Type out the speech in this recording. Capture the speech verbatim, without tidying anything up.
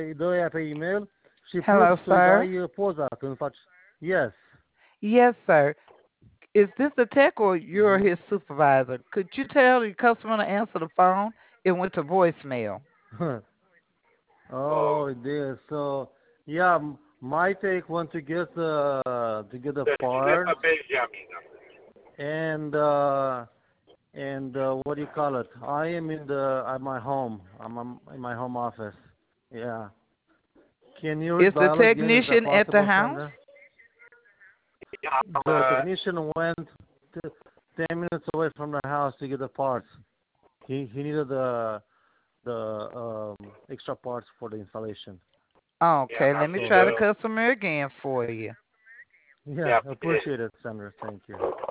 dă ea pe e-mail și plus Hello, tu îi sir. dai uh, poza când faci. Yes. Yes, sir. Is this the tech or you're Mhm. his supervisor? Could you tell the customer to answer the phone? It went to voicemail. Oh, it is. So, yeah, m- my take want to get the to get the parts and uh and uh, what do you call it? I am in the at my home. I'm, I'm in my home office. Yeah. Can you Is the dial again? Is that technician at the possible, house? Sandra? The technician went to ten minutes away from the house to get the parts. He he needed the the um, extra parts for the installation. Okay, let me So try the he, customer again for you. yeah, appreciate it, Sandra. Thank you.